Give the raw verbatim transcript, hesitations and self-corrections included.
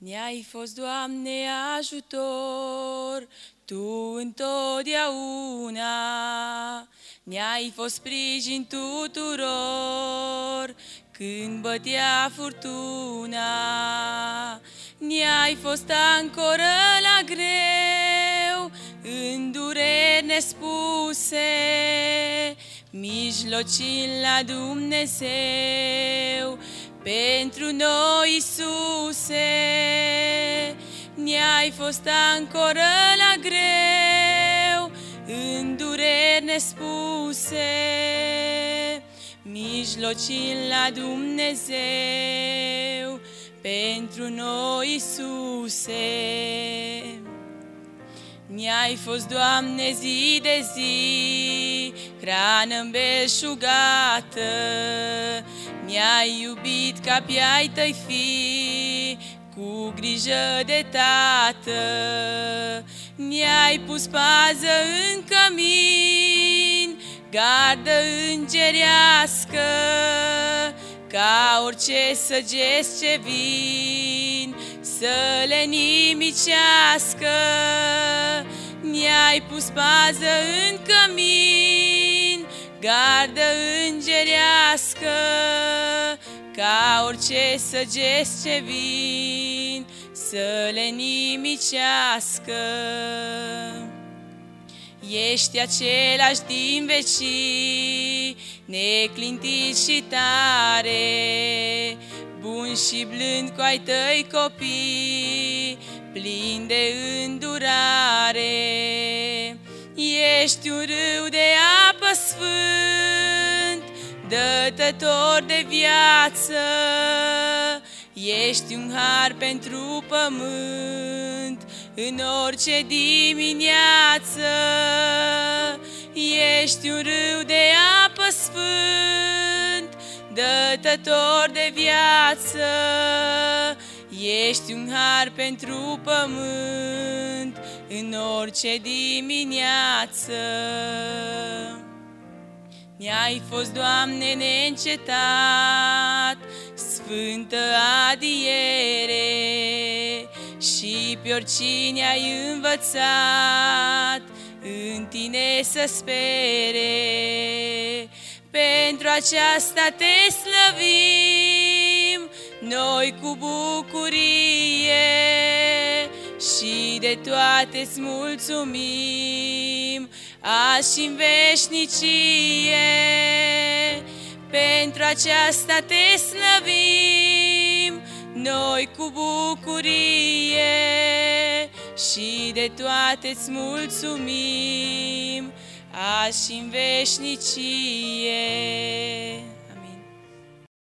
Ne-ai fost, Doamne, ajutor, Tu întotdeauna. Ne-ai fost sprijin tuturor când bătea furtuna. Ne-ai fost ancoră la greu, în dureri nespuse, mijlocind la Dumnezeu pentru noi, Iisuse. Ne-ai fost ancoră la greu, în dureri nespuse, mijlocind la Dumnezeu pentru noi, Iisuse. Ne-ai fost, Doamne, zi de zi, hrană îmbelșugată. Ne-ai iubit ca pe ai tăi fi, cu grijă de tată. Ne-ai pus pază în cămin, gardă îngerească, ca orice săgeți ce vin să le nimicească. Ne-ai pus pază în cămin, gardă îngerească, ca orice săgeți ce vin să le nimicească. Ești același din vecii, neclintit și tare, bun și blând cu ai tăi copii, plin de îndurare. Ești un râu de apă sfânt, dătător de viață. Ești un har pentru pământ, în orice dimineață. Ești un râu de apă sfânt, dătător de viață. Ești un har pentru pământ, în orice dimineață. Ne-ai fost, Doamne, neîncetat, sfântă adiere, și pe oricine ai învățat în Tine să spere. Pentru aceasta Te slăvim noi cu bucurie, și de toate-ți mulțumim azi și în veșnicie. Pentru aceasta Te slăvim noi cu bucurie, și de toate-ți mulțumim azi și în veșnicie.